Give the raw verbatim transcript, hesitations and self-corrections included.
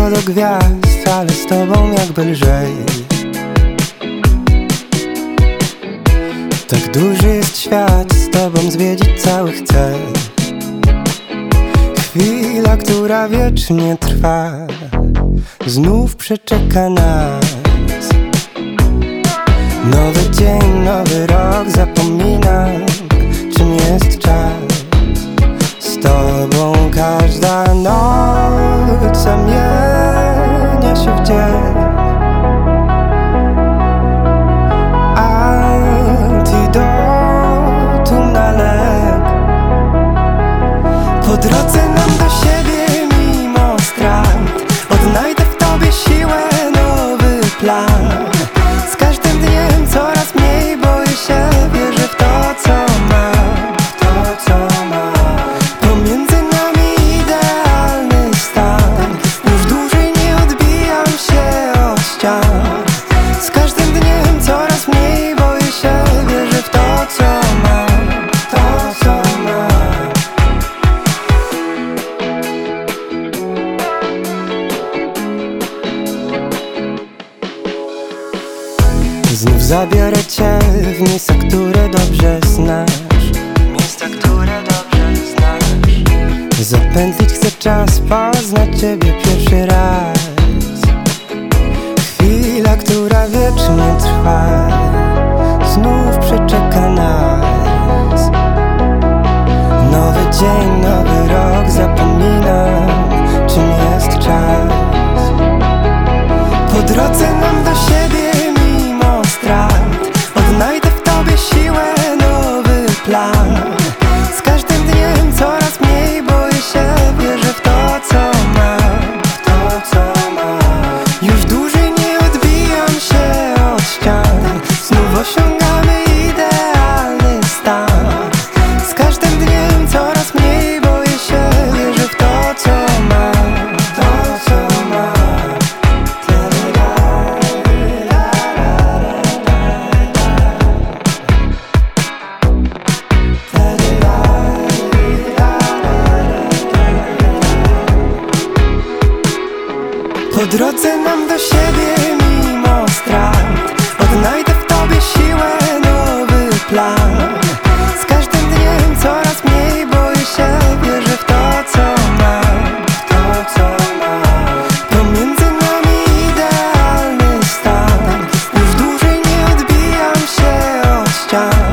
daleko do gwiazd, ale z tobą jakby lżej. Tak duży jest świat, z tobą zwiedzić cały chcę. Chwila, która wiecznie trwa, znów przeczeka nas. Nowy dzień, nowy rok, zapominam, czym jest czas. Z tobą każda noc zamienia się w dzień. Antidotum na lęk. Po drodze nam do siebie mimo strat, odnajdę w tobie siłę, nowy plan. Z każdym dniem coraz mniej boję się, wierzę w to, co mam, w to, co mam. Pomiędzy nami idealny stan, już dłużej nie odbijam się od ścian. Z każdym dniem coraz mniej boję się, wierzę w to, co mam, to, co mam. Znów zabiorę cię w miejsca, które dobrze znasz. Miejsca, które dobrze znasz. Zapętlić chcę czas, poznać ciebie pierwszy raz. Chwila, która wiecznie trwa, znów przeczeka nas. Nowy dzień, nowy rok, zapominam, czym jest czas. Po drodze nam do siebie mimo strat, odnajdę w tobie siłę, nowy plan. Z każdym dniem coraz mniej boję się, wierzę w to, co mam, w to, co mam. Już dłużej nie odbijam się od ścian, znów osiągamy idealny stan. Z każdym dniem coraz mniej boję się, wierzę w to, co mam, to, co mam. Po drodze nam do siebie mimo strat, odnajdę w tobie siłę, nowy plan. Z każdym dniem coraz mniej boję się, wierzę w to, co mam, w to, co mam. Pomiędzy nami idealny stan, już dłużej nie odbijam się od ścian.